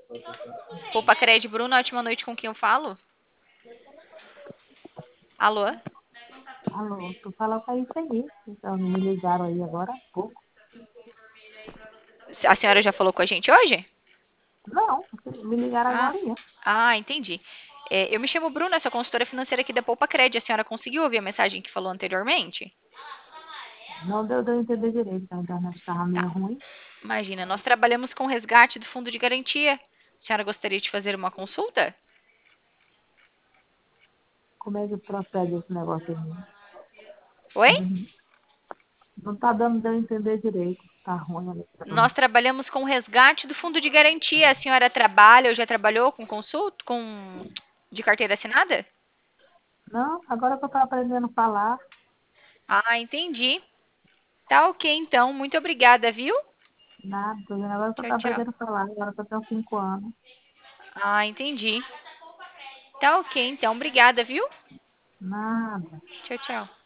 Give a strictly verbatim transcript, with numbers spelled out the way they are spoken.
Poupa Cred, Bruna, ótima noite, com quem eu falo? Alô? Alô, tu falou com isso aí. Então, me ligaram aí agora há pouco. A senhora já falou com a gente hoje? Não, me ligaram Ah, agora aí. ah entendi. É, eu me chamo Bruna, sou consultora financeira aqui da Poupa Cred. A senhora conseguiu ouvir a mensagem que falou anteriormente? Não deu de eu entender direito, a internet estava Tá. meio ruim. Imagina, nós trabalhamos com resgate do fundo de garantia. A senhora gostaria de fazer uma consulta? Como é que procede esse negócio aí? Oi? Não está dando de eu entender direito. Está ruim a ligação. Nós trabalhamos com resgate do fundo de garantia. A senhora trabalha ou já trabalhou com consulta, com de carteira assinada? Não, agora que eu estou aprendendo a falar, Ah, entendi. Tá ok, então. Muito obrigada, viu? nada. Tô dizendo agora que eu Tchau, estou tchau. aprendendo a falar, agora que eu tenho cinco anos. Ah, entendi. Tá ok, então. Obrigada, viu? Nada. Tchau, tchau.